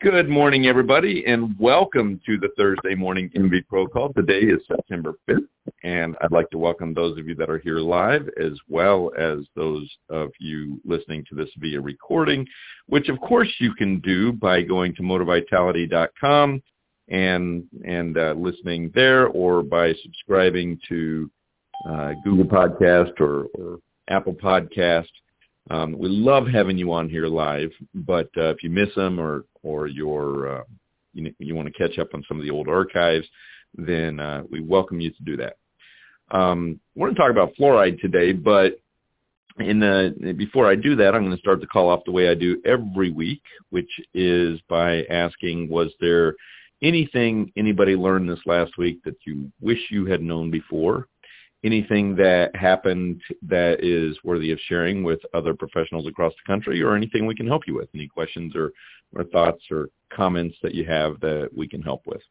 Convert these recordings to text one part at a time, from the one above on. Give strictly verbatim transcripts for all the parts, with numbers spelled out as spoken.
Good morning, everybody, and welcome to the Thursday morning M V Pro Call. Today is September fifth, and I'd like to welcome those of you that are here live, as well as those of you listening to this via recording, which, of course, you can do by going to motor vitality dot com and and uh, listening there, or by subscribing to uh, Google Podcast or, or Apple Podcast. Um, we love having you on here live, but uh, if you miss them or or you're, uh, you, you want to catch up on some of the old archives, then uh, we welcome you to do that. Um, we're going to talk about fluoride today, but in the, before I do that, I'm going to start the call off the way I do every week, which is by asking, was there anything anybody learned this last week that you wish you had known before? Anything that happened that is worthy of sharing with other professionals across the country, or anything we can help you with? Any questions or, or thoughts or comments that you have that we can help with?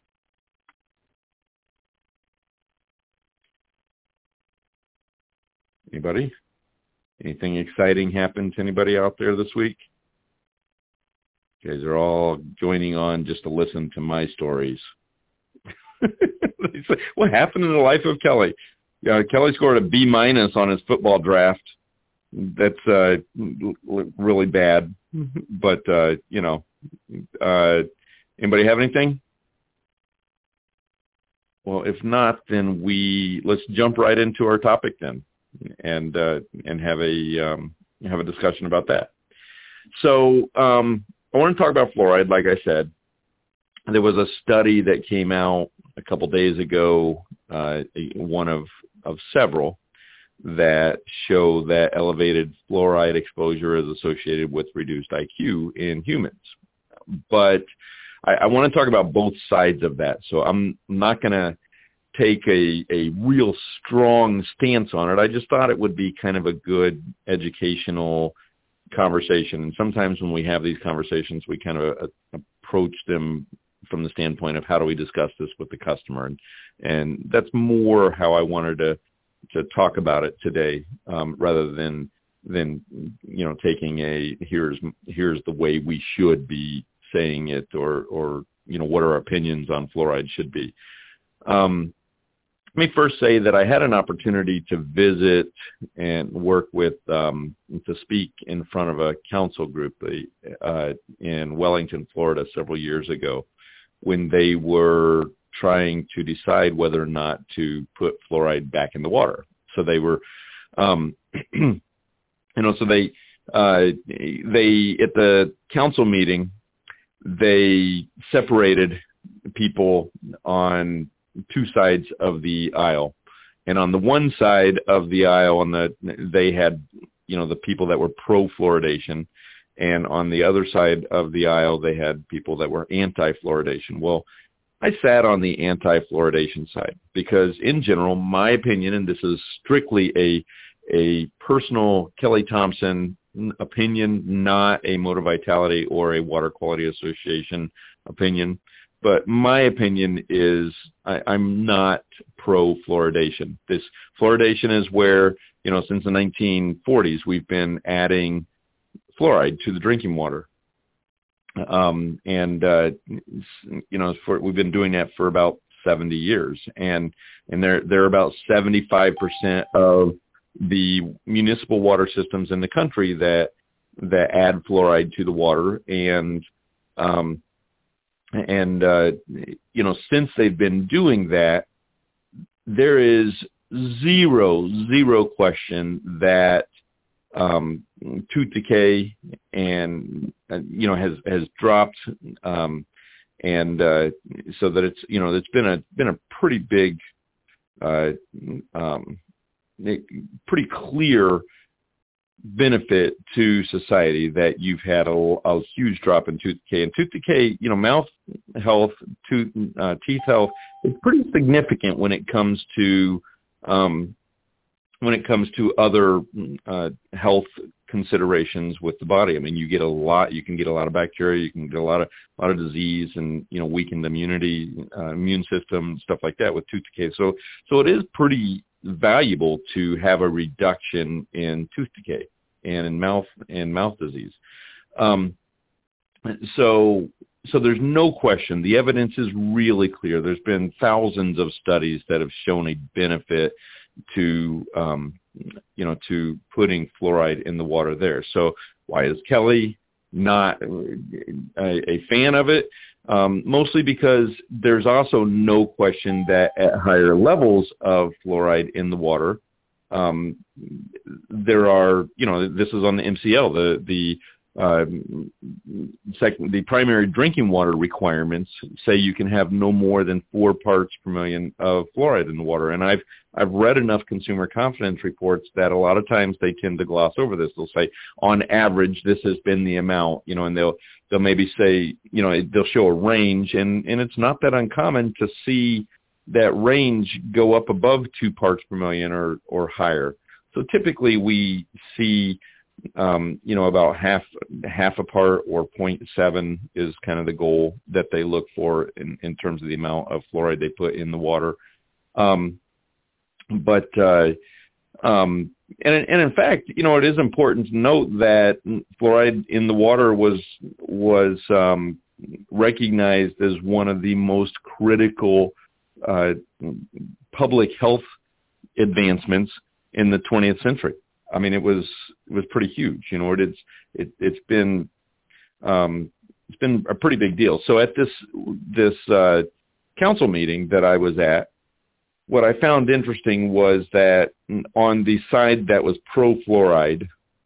Anybody? Anything exciting happened to anybody out there this week? You guys are all joining on just to listen to my stories. What happened in the life of Kelly? Uh, Kelly scored a B minus on his football draft. That's uh, really bad. But uh, you know, uh, anybody have anything? Well, if not, then we let's jump right into our topic then, and uh, and have a um, have a discussion about that. So um, I want to talk about fluoride. Like I said, there was a study that came out a couple days ago, uh, one of, of several, that show that elevated fluoride exposure is associated with reduced I Q in humans. But I, I want to talk about both sides of that. So I'm not going to take a, a real strong stance on it. I just thought it would be kind of a good educational conversation. And sometimes when we have these conversations, we kind of uh, approach them from the standpoint of how do we discuss this with the customer. And, and that's more how I wanted to, to talk about it today, um, rather than, than, you know, taking a, here's, here's the way we should be saying it, or, or, you know, what our opinions on fluoride should be. Um, let me first say that I had an opportunity to visit and work with, um, to speak in front of a council group uh, in Wellington, Florida, several years ago, when they were trying to decide whether or not to put fluoride back in the water. So they were, um, you know, so they, uh, they, at the council meeting, they separated people on two sides of the aisle. And on the one side of the aisle, on the, they had, you know, the people that were pro-fluoridation. And on the other side of the aisle, they had people that were anti-fluoridation. Well, I sat on the anti-fluoridation side because, in general, my opinion, and this is strictly a a personal Kelly Thompson opinion, not a Motor Vitality or a Water Quality Association opinion, but my opinion is I, I'm not pro-fluoridation. This fluoridation is where, you know, since the nineteen forties, we've been adding fluoride to the drinking water. Um, and, uh, you know, for, we've been doing that for about seventy years. And, and they're, they're about seventy-five percent of the municipal water systems in the country that, that add fluoride to the water. And, um, and, uh, you know, since they've been doing that, there is zero, zero question that, um, tooth decay and, uh, you know, has, has dropped. Um, and, uh, so that it's, you know, it's been a, been a pretty big, uh, um, pretty clear benefit to society that you've had a, a huge drop in tooth decay. And tooth decay, you know, mouth health, tooth, uh, teeth health is pretty significant when it comes to, um, when it comes to other uh, health considerations with the body. I mean, you get a lot, you can get a lot of bacteria, you can get a lot of, a lot of disease and, you know, weakened immunity, uh, immune system, stuff like that with tooth decay. So, so it is pretty valuable to have a reduction in tooth decay and in mouth and mouth disease. Um, so so there's no question. The evidence is really clear. There's been thousands of studies that have shown a benefit to, um, you know, to putting fluoride in the water there. So why is Kelly not a, a fan of it? Um, mostly because there's also no question that at higher levels of fluoride in the water, um, there are, you know, this is on the M C L, the, the, uh, second, the primary drinking water requirements say you can have no more than four parts per million of fluoride in the water. And I've, I've read enough consumer confidence reports that a lot of times they tend to gloss over this. They'll say, on average, this has been the amount, you know, and they'll, they'll maybe say, you know, they'll show a range, and, and it's not that uncommon to see that range go up above two parts per million or, or higher. So typically we see, um, you know, about half, half a part or zero point seven is kind of the goal that they look for in, in terms of the amount of fluoride they put in the water. Um, but, uh, um, and, and in fact, you know, it is important to note that fluoride in the water was, was, um, recognized as one of the most critical, uh, public health advancements in the twentieth century. I mean, it was, it was pretty huge, you know, it's, it, it's been, um, it's been a pretty big deal. So at this, this, uh, council meeting that I was at, what I found interesting was that on the side that was pro-fluoride,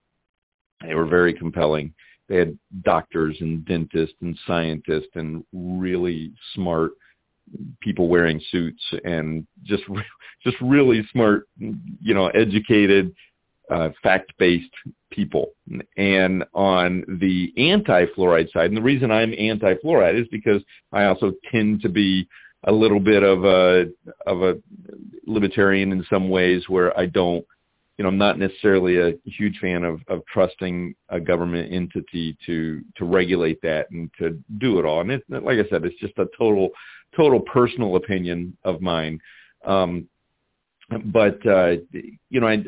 they were very compelling. They had doctors and dentists and scientists and really smart people wearing suits and just, just really smart, you know, educated, uh, fact-based people. And on the anti-fluoride side, and the reason I'm anti-fluoride is because I also tend to be a little bit of a, of a libertarian in some ways, where I don't, you know, I'm not necessarily a huge fan of, of trusting a government entity to, to regulate that and to do it all. And it, like I said, it's just a total, total personal opinion of mine. Um, but, uh, you know, I,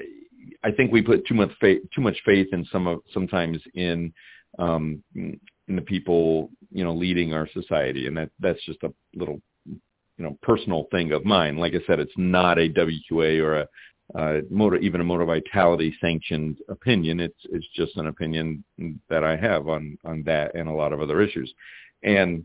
I think we put too much faith, too much faith in some of, sometimes in, um, in the people, you know, leading our society. And that, that's just a little, you know, personal thing of mine. Like I said, it's not a W Q A or a, uh, motor, even a Motor Vitality sanctioned opinion. It's, it's just an opinion that I have on, on that and a lot of other issues. And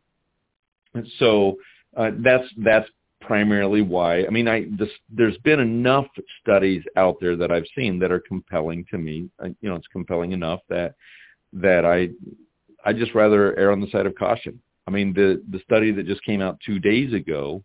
so, uh, that's, that's primarily why. I mean, I, this, there's been enough studies out there that I've seen that are compelling to me. Uh, you know, it's compelling enough that, that I, I just rather err on the side of caution. I mean, the, the study that just came out two days ago,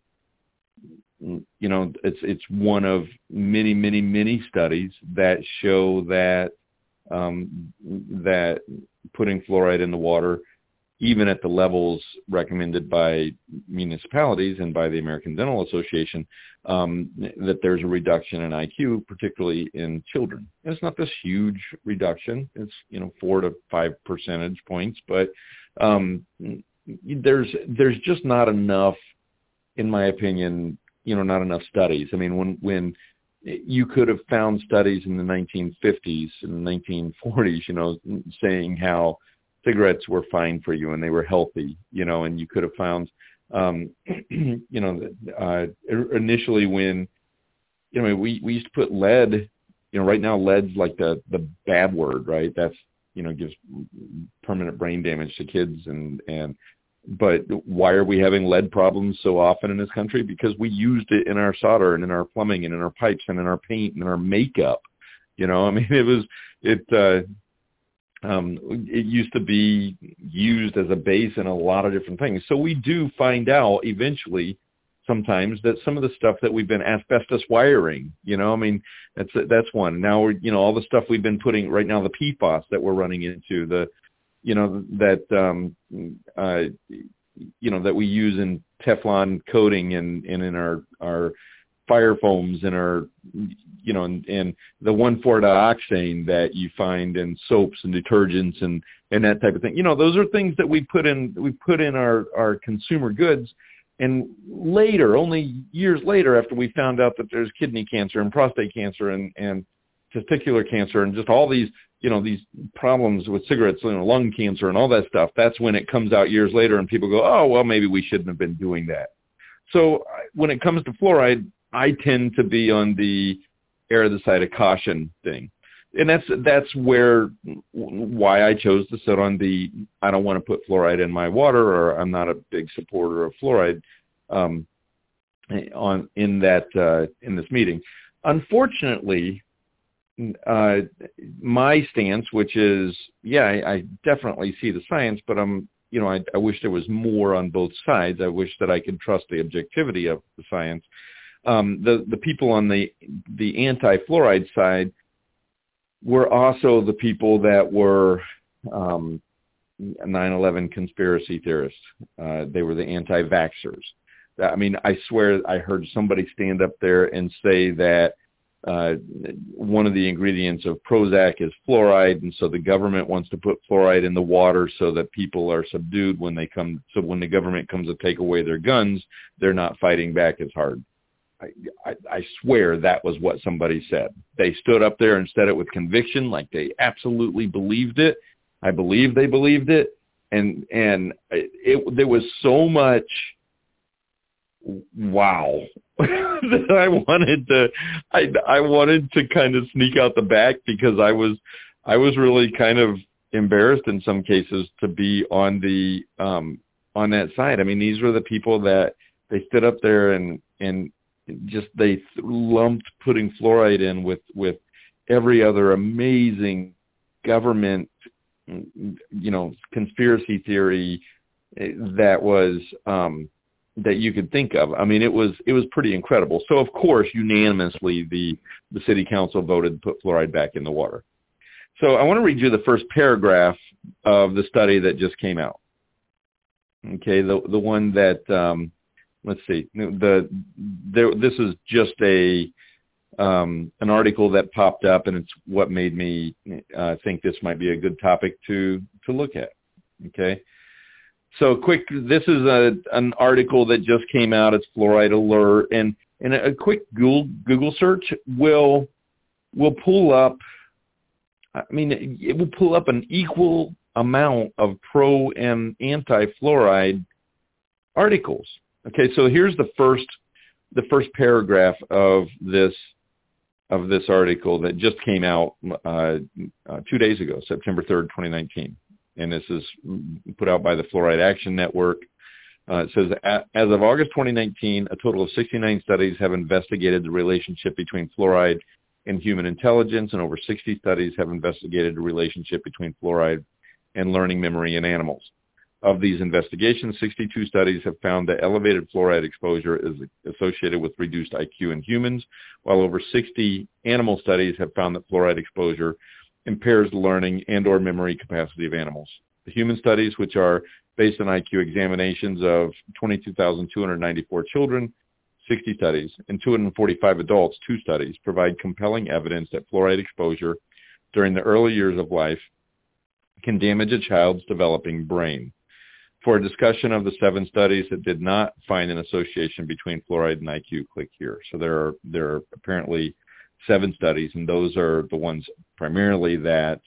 you know, it's, it's one of many, many, many studies that show that, um, that putting fluoride in the water, even at the levels recommended by municipalities and by the American Dental Association, um, that there's a reduction in I Q, particularly in children. And it's not this huge reduction. It's, you know, four to five percentage points, but um, there's there's just not enough, in my opinion, you know, not enough studies. I mean, when when you could have found studies in the nineteen fifties and the nineteen forties, you know, saying how cigarettes were fine for you and they were healthy, you know, and you could have found, um, you know, uh, initially when, you know, we, we used to put lead, you know, right now lead's like the, the bad word, right? That's, you know, gives permanent brain damage to kids. And, and, but why are we having lead problems so often in this country? Because we used it in our solder and in our plumbing and in our pipes and in our paint and in our makeup, you know, I mean, it was, it, uh, Um, it used to be used as a base in a lot of different things. So we do find out eventually sometimes that some of the stuff that we've been asbestos wiring, you know, I mean, that's, that's one. Now we're, you know, all the stuff we've been putting right now, the P FAS that we're running into, the, you know, that, um, uh, you know, that we use in Teflon coating and, and in our, our fire foams and our, you know, and, and the one four dioxane that you find in soaps and detergents and, and that type of thing. You know, those are things that we put in, we put in our, our consumer goods. And later, only years later, after we found out that there's kidney cancer and prostate cancer and, and testicular cancer and just all these, you know, these problems with cigarettes, you know, lung cancer and all that stuff, that's when it comes out years later and people go, oh, well, maybe we shouldn't have been doing that. So when it comes to fluoride, I tend to be on the err the side of caution thing. And that's that's where why I chose to sit on the I don't want to put fluoride in my water, or I'm not a big supporter of fluoride um, on in that uh, in this meeting. Unfortunately, uh, my stance, which is yeah, I, I definitely see the science, but I'm you know I, I wish there was more on both sides. I wish that I could trust the objectivity of the science. Um, the the people on the the anti-fluoride side were also the people that were um, nine eleven conspiracy theorists. Uh, they were the anti-vaxxers. I mean, I swear I heard somebody stand up there and say that uh, one of the ingredients of Prozac is fluoride, and so the government wants to put fluoride in the water so that people are subdued when they come. So when the government comes to take away their guns, they're not fighting back as hard. I, I, I swear that was what somebody said. They stood up there and said it with conviction, like they absolutely believed it. I believe they believed it, and and it, it there was so much wow that I wanted to I I wanted to kind of sneak out the back, because I was I was really kind of embarrassed in some cases to be on the um, on that side. I mean, these were the people that they stood up there and and. just they lumped putting fluoride in with, with every other amazing government, you know, conspiracy theory that was um, that you could think of. I mean, it was it was pretty incredible. So of course, unanimously, the the city council voted to put fluoride back in the water. So I want to read you the first paragraph of the study that just came out. Okay, the the one that. Um, Let's see. The there, this is just a um, an article that popped up, and it's what made me uh, think this might be a good topic to to look at. Okay. So quick. This is a an article that just came out. It's Fluoride Alert, and and a quick Google Google search will will pull up. I mean, it will pull up an equal amount of pro and anti-fluoride articles. Okay, so here's the first the first paragraph of this of this article that just came out uh, uh, two days ago, September third, twenty nineteen, and this is put out by the Fluoride Action Network. Uh, it says, as of August twenty nineteen, a total of sixty-nine studies have investigated the relationship between fluoride and human intelligence, and over sixty studies have investigated the relationship between fluoride and learning memory in animals. Of these investigations, sixty-two studies have found that elevated fluoride exposure is associated with reduced I Q in humans, while over sixty animal studies have found that fluoride exposure impairs the learning and or memory capacity of animals. The human studies, which are based on I Q examinations of twenty-two thousand two hundred ninety-four children, sixty studies, and two hundred forty-five adults, two studies, provide compelling evidence that fluoride exposure during the early years of life can damage a child's developing brain. For a discussion of the seven studies that did not find an association between fluoride and I Q, click here. So there are there are apparently seven studies, and those are the ones primarily that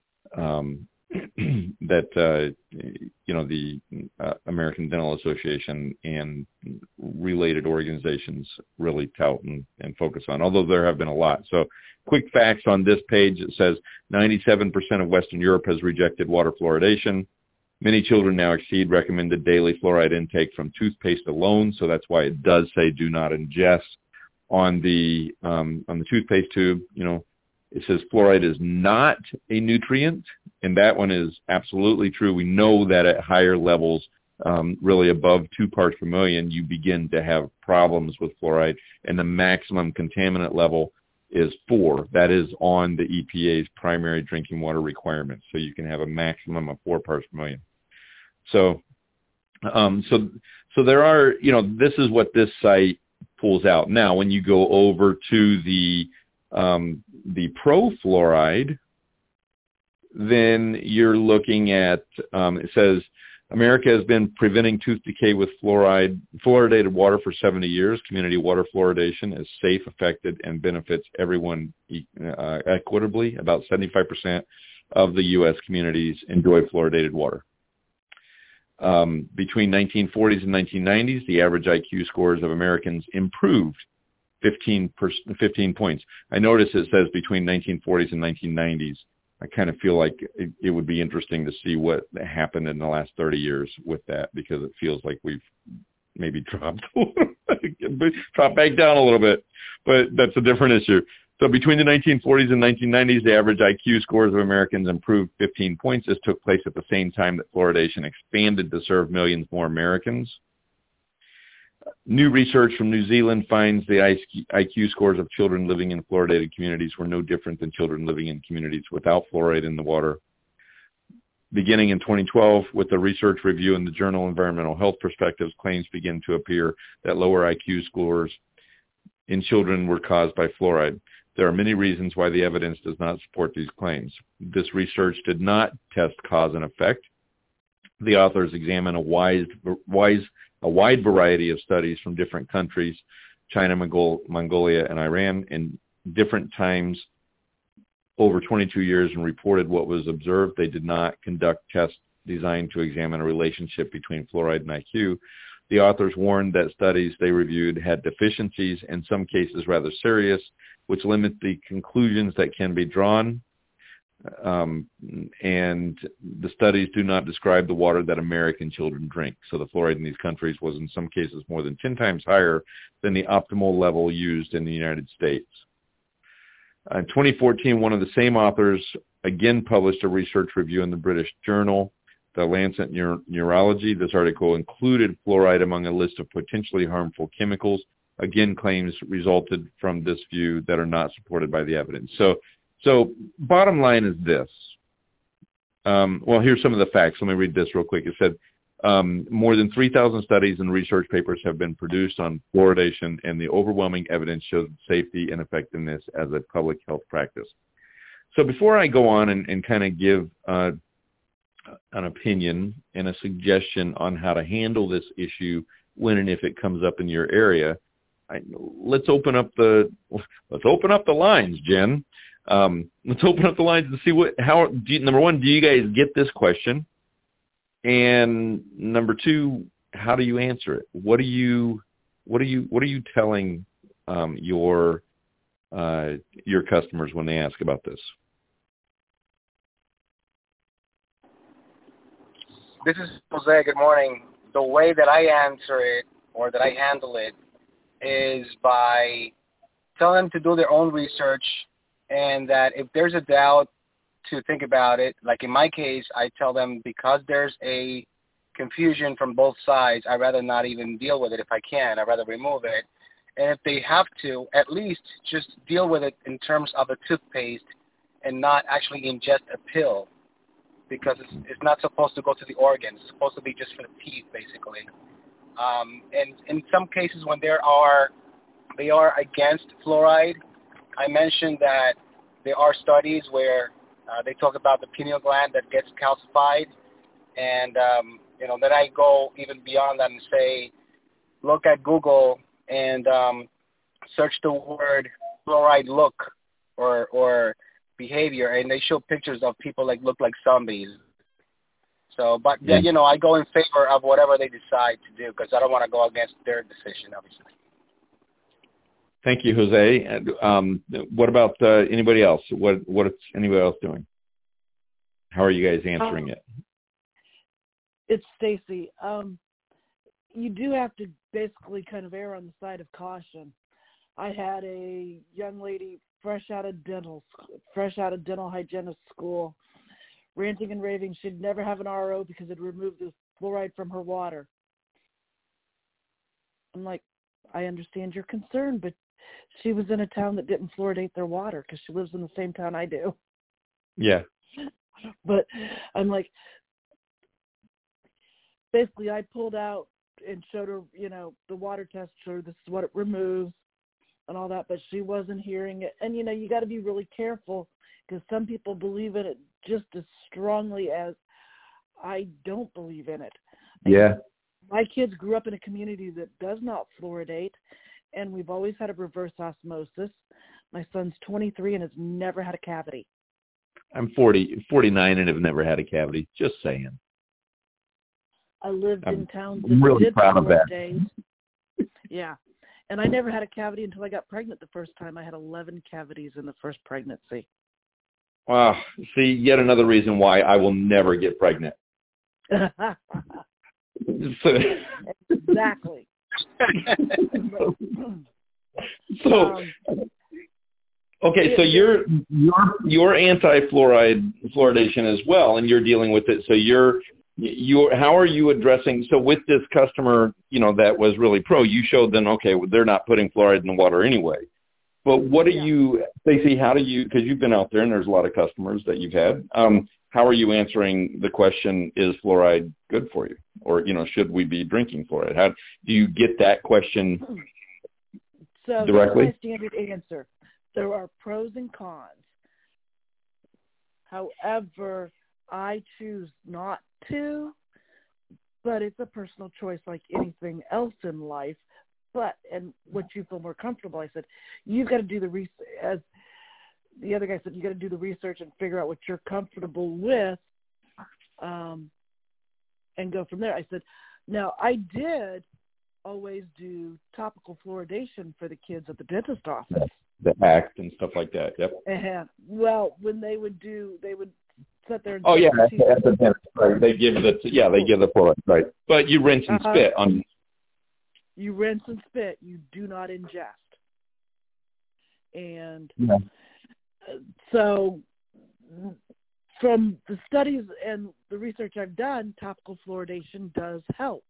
um, that uh, you know the uh, American Dental Association and related organizations really tout and, and focus on. Although there have been a lot. So quick facts on this page: it says ninety-seven percent of Western Europe has rejected water fluoridation. Many children now exceed recommended daily fluoride intake from toothpaste alone, so that's why it does say do not ingest. On the um, on the toothpaste tube, you know, it says fluoride is not a nutrient, and that one is absolutely true. We know that at higher levels, um, really above two parts per million, you begin to have problems with fluoride, and the maximum contaminant level is four. That is on the E P A's primary drinking water requirements, so you can have a maximum of four parts per million. So, um, so, so there are, you know, this is what this site pulls out. Now, when you go over to the um, the pro fluoride, then you're looking at. Um, it says America has been preventing tooth decay with fluoride, fluoridated water for seventy years. Community water fluoridation is safe, effective, and benefits everyone uh, equitably. About seventy-five percent of the U S communities enjoy fluoridated water. Um, between nineteen forties and nineteen nineties, the average I Q scores of Americans improved fifteen, fifteen points. I notice it says between nineteen forties and nineteen nineties. I kind of feel like it, it would be interesting to see what happened in the last thirty years with that, because it feels like we've maybe dropped dropped back down a little bit, but that's a different issue. So between the nineteen forties and nineteen nineties, the average I Q scores of Americans improved fifteen points. This took place at the same time that fluoridation expanded to serve millions more Americans. New research from New Zealand finds the I Q scores of children living in fluoridated communities were no different than children living in communities without fluoride in the water. Beginning in twenty twelve, with the research review in the journal Environmental Health Perspectives, claims begin to appear that lower I Q scores in children were caused by fluoride. There are many reasons why the evidence does not support these claims. This research did not test cause and effect. The authors examine a wide, wise, a wide variety of studies from different countries, China, Mongol, Mongolia, and Iran, in different times over twenty-two years, and reported what was observed. They did not conduct tests designed to examine a relationship between fluoride and I Q. The authors warned that studies they reviewed had deficiencies, in some cases rather serious, which limit the conclusions that can be drawn. Um, and the studies do not describe the water that American children drink. So the fluoride in these countries was in some cases more than ten times higher than the optimal level used in the United States. In twenty fourteen, one of the same authors again published a research review in the British journal, The Lancet Neur- Neurology. This article included fluoride among a list of potentially harmful chemicals. Again, claims resulted from this view that are not supported by the evidence. So, so bottom line is this. Um, well, here's some of the facts. Let me read this real quick. It said um, more than three thousand studies and research papers have been produced on fluoridation, and the overwhelming evidence shows safety and effectiveness as a public health practice. So before I go on and, and kind of give uh, an opinion and a suggestion on how to handle this issue when and if it comes up in your area, I, let's open up the let's open up the lines, Jen. Um, let's open up the lines and see what how do you, number one, do you guys get this question? And number two, how do you answer it? What do you what are you what are you telling um, your uh, your customers when they ask about this? This is Jose. Good morning. The way that I answer it or that I handle it is by telling them to do their own research, and that if there's a doubt, to think about it. Like in my case, I tell them because there's a confusion from both sides, I'd rather not even deal with it if I can. I'd rather remove it. And if they have to, at least just deal with it in terms of a toothpaste and not actually ingest a pill, because it's, it's not supposed to go to the organs. It's supposed to be just for the teeth, basically. Um, and in some cases when there are, they are against fluoride, I mentioned that there are studies where uh, they talk about the pineal gland that gets calcified. And, um, you know, then I go even beyond that and say, look at Google and um, search the word fluoride look or, or behavior, and they show pictures of people like look like zombies. So, but, yeah, you know, I go in favor of whatever they decide to do because I don't want to go against their decision, obviously. Thank you, Jose. And, um, what about uh, anybody else? What what is anybody else doing? How are you guys answering um, it? It's Stacy. Um, you do have to basically kind of err on the side of caution. I had a young lady fresh out of dental, fresh out of dental hygienist school, ranting and raving she'd never have an R O because it removed the fluoride from her water. I'm like, I understand your concern, but she was in a town that didn't fluoridate their water because she lives in the same town I do. Yeah. But I'm like, basically I pulled out and showed her, you know, the water test, showed her this is what it removes and all that, but she wasn't hearing it. And, you know, you got to be really careful because some people believe in it just as strongly as I don't believe in it. Yeah. My kids grew up in a community that does not fluoridate, and we've always had a reverse osmosis. My son's twenty-three and has never had a cavity. I'm forty, forty-nine and have never had a cavity. Just saying. I lived I'm in towns I'm that really did proud of that. days. Yeah. And I never had a cavity until I got pregnant the first time. I had eleven cavities in the first pregnancy. Wow. See, yet another reason why I will never get pregnant. So, exactly. so um, okay, so you're you're you're anti-fluoride fluoridation as well, and you're dealing with it. So you're you how are you addressing? So with this customer, you know, that was really pro, you showed them, okay, well, they're not putting fluoride in the water anyway. But what do yeah. you, Stacey? How do you? Because you've been out there, and there's a lot of customers that you've had. Um, how are you answering the question? Is fluoride good for you, or you know, should we be drinking fluoride? How do you get that question so directly? That's my standard answer. There are pros and cons. However, I choose not to, but it's a personal choice like anything else in life. But, and what you feel more comfortable, I said, you've got to do the research, as the other guy said, you got to do the research and figure out what you're comfortable with um, and go from there. I said, now I did always do topical fluoridation for the kids at the dentist office. The act and stuff like that. Yep. And, well, when they would do, they would sit there and oh yeah, the at the dentist, right? They give the yeah, they give the fluoride, right? But you rinse and uh-huh. spit on. You rinse and spit. You do not ingest. And yeah. so from the studies and the research I've done, topical fluoridation does help.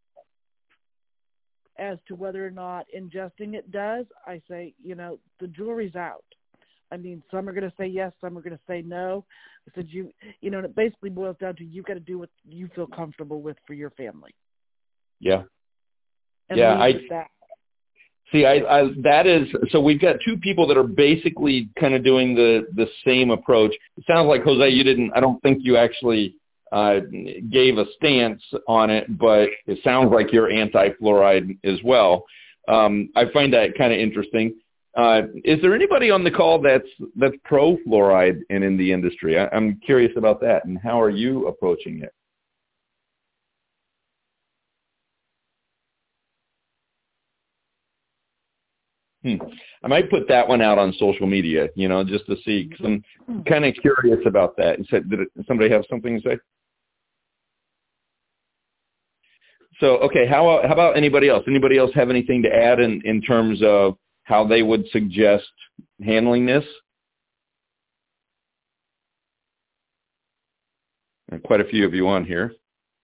As to whether or not ingesting it does, I say, you know, the jury's out. I mean, some are going to say yes, some are going to say no. I said, you, you know, and it basically boils down to you've got to do what you feel comfortable with for your family. Yeah. And yeah, I that. see. I, I that is so. We've got two people that are basically kind of doing the the same approach. It sounds like, Jose, you didn't. I don't think you actually uh, gave a stance on it, but it sounds like you're anti-fluoride as well. Um, I find that kind of interesting. Uh, is there anybody on the call that's that's pro fluoride and in the industry? I, I'm curious about that. And how are you approaching it? Hmm. I might put that one out on social media, you know, just to see, because I'm kind of curious about that. You said, did it, somebody have something to say? So, okay, how how about anybody else? Anybody else have anything to add in, in terms of how they would suggest handling this? And quite a few of you on here.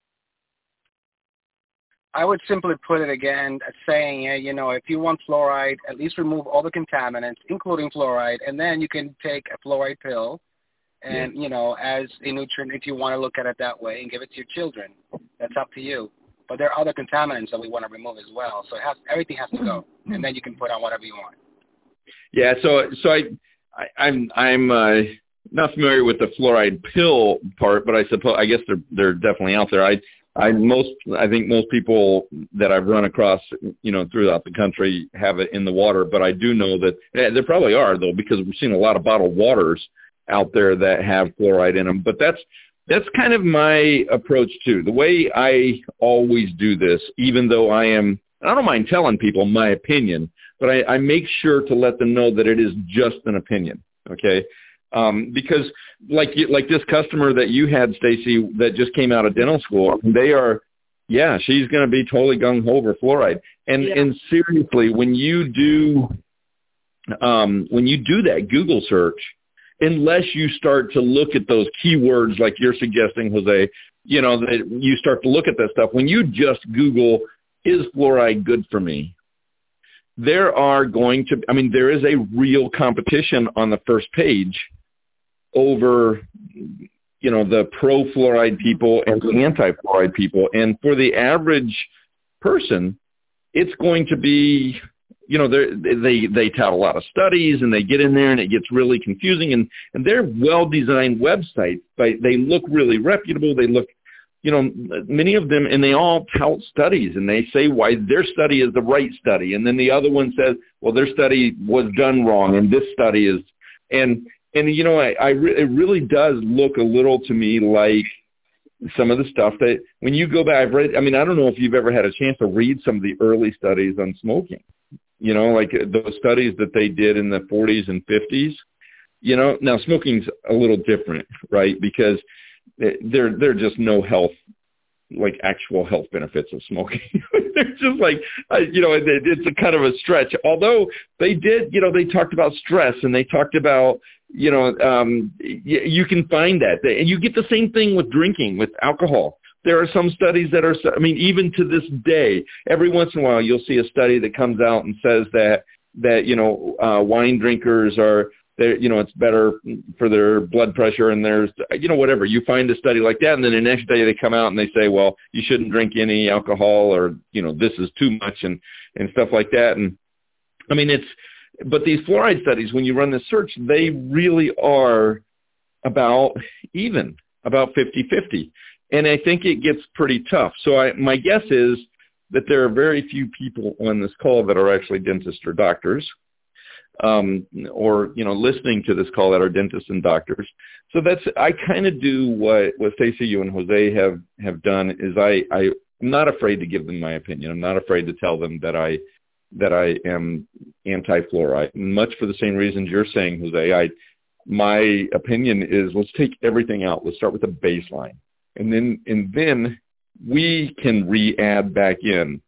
I would simply put it again as saying, you know, if you want fluoride, at least remove all the contaminants, including fluoride, and then you can take a fluoride pill and, yeah. you know, as a nutrient, if you want to look at it that way, and give it to your children. That's up to you. But there are other contaminants that we want to remove as well. So it has, everything has to go, and then you can put on whatever you want. Yeah, so so I, I I'm I'm uh, not familiar with the fluoride pill part, but I suppose I guess they're they're definitely out there. I I most I think most people that I've run across, you know, throughout the country have it in the water, but I do know that yeah, there probably are though, because we've seen a lot of bottled waters out there that have fluoride in them. But that's that's kind of my approach too. The way I always do this, even though I am, I don't mind telling people my opinion, but I, I make sure to let them know that it is just an opinion. Okay. Um, because like you, like this customer that you had, Stacey, that just came out of dental school, they are, yeah, she's going to be totally gung-ho over fluoride. And, yeah. and seriously, when you do, um, when you do that Google search, unless you start to look at those keywords like you're suggesting, Jose, you know, that you start to look at that stuff. When you just Google, is fluoride good for me? There are going to, I mean, there is a real competition on the first page over, you know, the pro-fluoride people and the anti-fluoride people. And for the average person, it's going to be, you know, they they tout a lot of studies and they get in there and it gets really confusing. And, and they're well-designed websites, but they look really reputable. They look you know, many of them, and they all tout studies, and they say why their study is the right study, and then the other one says, well, their study was done wrong, and this study is, and and you know, I, I re- it really does look a little to me like some of the stuff that when you go back, I've read. I mean, I don't know if you've ever had a chance to read some of the early studies on smoking. You know, like those studies that they did in the forties and fifties. You know, now smoking's a little different, right? Because there there are just no health, like actual health benefits of smoking. They're just like, you know, it, it's a kind of a stretch. Although they did, you know, they talked about stress and they talked about, you know, um, you, you can find that. And you get the same thing with drinking, with alcohol. There are some studies that are, I mean, even to this day, every once in a while you'll see a study that comes out and says that, that you know, uh, wine drinkers are, you know, it's better for their blood pressure, and there's, you know, whatever. You find a study like that, and then the next day they come out and they say, well, you shouldn't drink any alcohol, or, you know, this is too much, and, and stuff like that. And, I mean, it's, but these fluoride studies, when you run the search, they really are about even, about fifty-fifty. And I think it gets pretty tough. So I, my guess is that there are very few people on this call that are actually dentists or doctors. Um, or, you know, listening to this call that are dentists and doctors. So that's, I kind of do what, what Stacey, you and Jose have, have done is I, I, I'm not afraid to give them my opinion. I'm not afraid to tell them that I, that I am anti-fluoride. And much for the same reasons you're saying, Jose. I, my opinion is let's take everything out. Let's start with the baseline. And then, and then we can re-add back in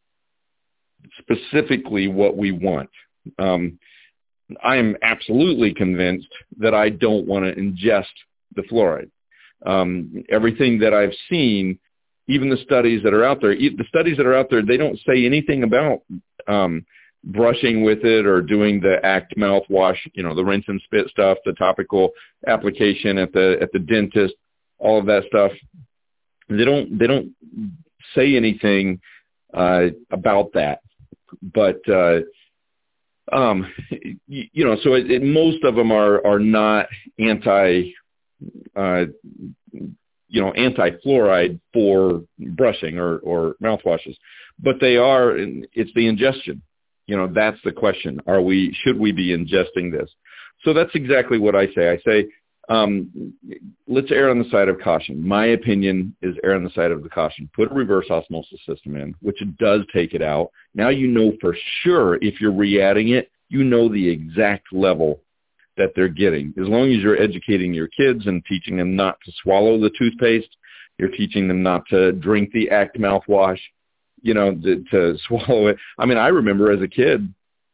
specifically what we want. Um, I am absolutely convinced that I don't want to ingest the fluoride. Um, everything that I've seen, even the studies that are out there, the studies that are out there, they don't say anything about um, brushing with it or doing the Act mouthwash, you know, the rinse and spit stuff, the topical application at the at the dentist, all of that stuff. They don't they don't say anything uh, about that, but. Uh, Um, you, you know, so it, it, most of them are, are not anti, uh, you know, anti-fluoride for brushing or, or mouthwashes, but they are, it's the ingestion. You know, that's the question. Are we, should we be ingesting this? So that's exactly what I say. I say, um, let's err on the side of caution. My opinion is err on the side of the caution. Put a reverse osmosis system in, which it does take it out. Now you know for sure if you're re-adding it, you know the exact level that they're getting. As long as you're educating your kids and teaching them not to swallow the toothpaste, you're teaching them not to drink the Act mouthwash, you know, to, to swallow it. I mean, I remember as a kid,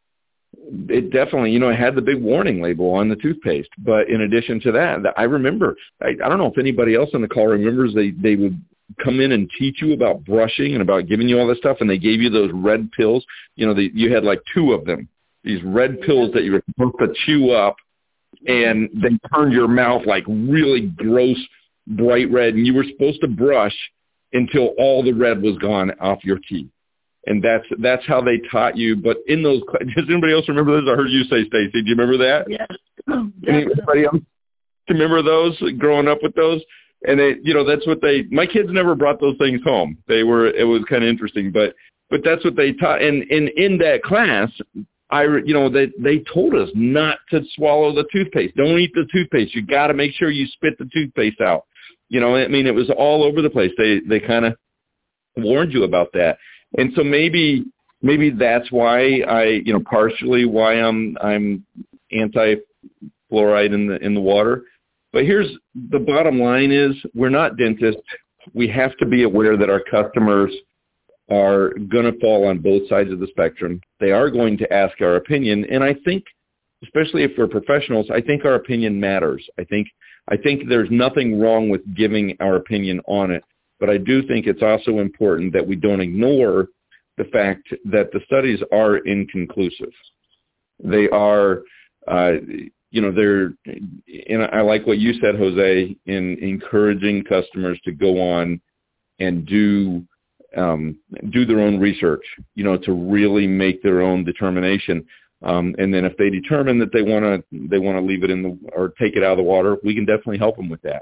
it definitely, you know, it had the big warning label on the toothpaste. But in addition to that, I remember, I, I don't know if anybody else on the call remembers, they, they would come in and teach you about brushing and about giving you all this stuff, and they gave you those red pills. You know, the, you had like two of them, these red pills that you were supposed to chew up, and they turned your mouth like really gross, bright red, and you were supposed to brush until all the red was gone off your teeth. And that's that's how they taught you. But in those, does anybody else remember those? I heard you say, Stacey. Do you remember that? Yes. Anybody else remember those? Growing up with those, and they, you know, that's what they. My kids never brought those things home. They were. It was kind of interesting, but but that's what they taught. And and in that class, I, you know, they they told us not to swallow the toothpaste. Don't eat the toothpaste. You got to make sure you spit the toothpaste out. You know, I mean, it was all over the place. They they kind of warned you about that. And so maybe maybe that's why I, you know, partially why I'm I'm anti-fluoride in the in the water. But here's the bottom line is we're not dentists. We have to be aware that our customers are going to fall on both sides of the spectrum. They are going to ask our opinion. And I think, especially if we're professionals, I think our opinion matters. I think I think there's nothing wrong with giving our opinion on it. But I do think it's also important that we don't ignore the fact that the studies are inconclusive. They are, uh, you know, they're, and I like what you said, Jose, in encouraging customers to go on and do um, do their own research, you know, to really make their own determination. Um, and then if they determine that they want to they want to leave it in the or take it out of the water, we can definitely help them with that.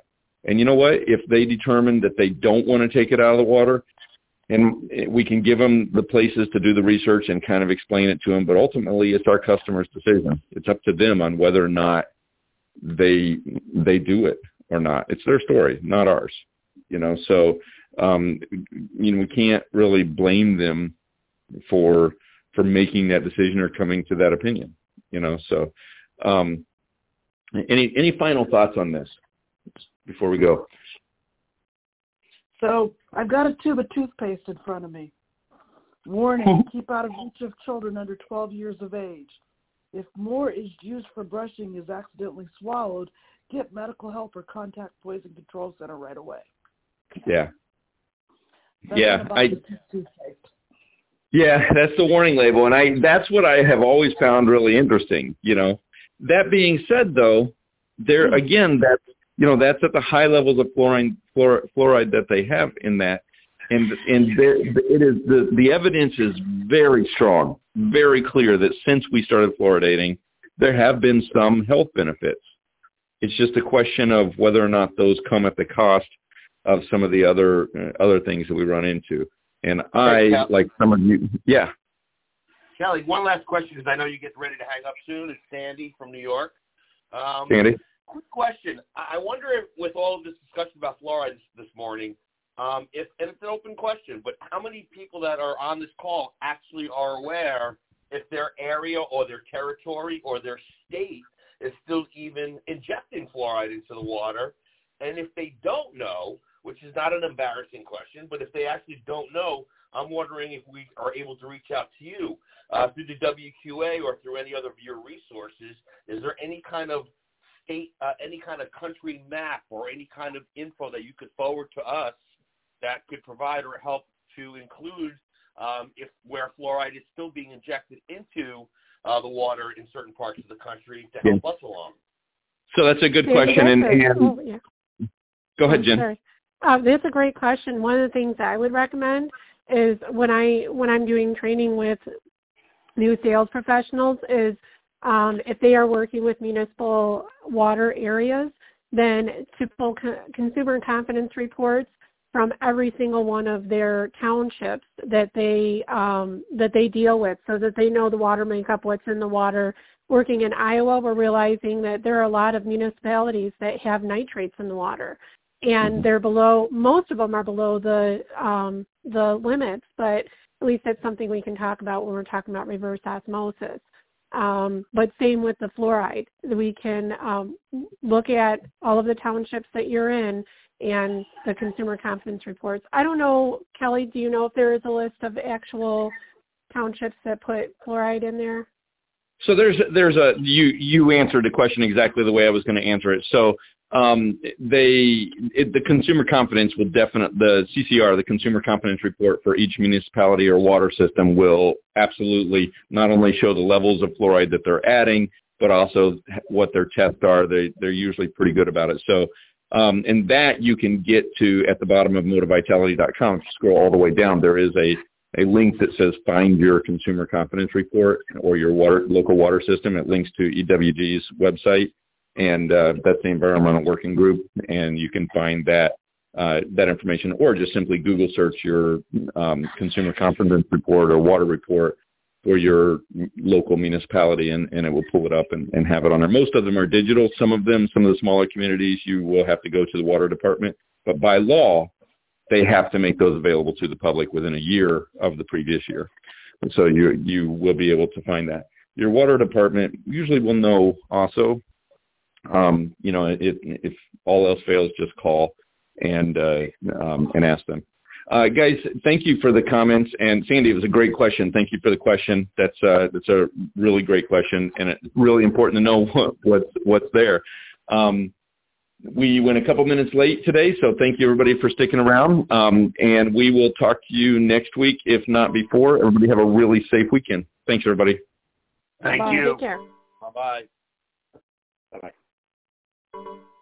And you know what? If they determine that they don't want to take it out of the water, and we can give them the places to do the research and kind of explain it to them, but ultimately it's our customer's decision. It's up to them on whether or not they they do it or not. It's their story, not ours. You know, so um, you know we can't really blame them for for making that decision or coming to that opinion. You know, so um, any any final thoughts on this before we go? So I've got a tube of toothpaste in front of me. Warning, keep out of reach of children under twelve years of age. If more is used for brushing is accidentally swallowed, get medical help or contact Poison Control Center right away. Yeah. That's yeah. I, toothpaste. Yeah, that's the warning label. And I that's what I have always found really interesting, you know. That being said, though, there again, that's, you know, that's at the high levels of fluorine, fluor, fluoride that they have in that. And and there, it is the, the evidence is very strong, very clear that since we started fluoridating, there have been some health benefits. It's just a question of whether or not those come at the cost of some of the other uh, other things that we run into. And I, hey, like some of you, yeah. Kelly, one last question because I know you get ready to hang up soon. It's Sandy from New York. Um, Sandy? Quick question. I wonder if with all of this discussion about fluoride this morning, Um, if, and it's an open question, but how many people that are on this call actually are aware if their area or their territory or their state is still even injecting fluoride into the water? And if they don't know, which is not an embarrassing question, but if they actually don't know, I'm wondering if we are able to reach out to you uh, through the W Q A or through any other of your resources. Is there any kind of state, uh, any kind of country map or any kind of info that you could forward to us that could provide or help to include um, if where fluoride is still being injected into uh, the water in certain parts of the country to help yeah. us along? So that's a good yeah, question. And, a, and oh, yeah. Go ahead, Jen. Sorry. Uh, that's a great question. One of the things I would recommend is when I when I'm doing training with new sales professionals is um, if they are working with municipal water areas, then to pull co- consumer confidence reports from every single one of their townships that they um, that they deal with, so that they know the water makeup, what's in the water. Working in Iowa, we're realizing that there are a lot of municipalities that have nitrates in the water, and they're below. Most of them are below the um, the limits, but at least that's something we can talk about when we're talking about reverse osmosis. Um, but same with the fluoride. We can um, look at all of the townships that you're in and the consumer confidence reports. I don't know, Kelly, do you know if there is a list of actual townships that put fluoride in there? So there's there's a you you answered the question exactly the way I was going to answer it. So um, they it, the consumer confidence will definitely the C C R, the consumer confidence report for each municipality or water system will absolutely not only show the levels of fluoride that they're adding, but also what their tests are. They they're usually pretty good about it. So um, and that you can get to at the bottom of moda vitality dot com. If you scroll all the way down, there is a a link that says find your consumer confidence report or your water local water system. It links to E W G's website, and uh, that's the Environmental Working Group, and you can find that uh, that information, or just simply Google search your um, consumer confidence report or water report for your local municipality, and, and it will pull it up and, and have it on there. Most of them are digital. Some of them, some of the smaller communities, you will have to go to the water department, but by law, they have to make those available to the public within a year of the previous year. And so you you will be able to find that. Your water department usually will know also. Um, you know, it, if all else fails, just call and uh, um, and ask them. Uh, guys, thank you for the comments. And Sandy, it was a great question. Thank you for the question. That's uh, that's a really great question, and it's really important to know what, what's what's there. Um, We went a couple minutes late today, so thank you, everybody, for sticking around. Um, and we will talk to you next week, if not before. Everybody have a really safe weekend. Thanks, everybody. Thank Bye-bye. you. Take care. Bye-bye. Bye-bye.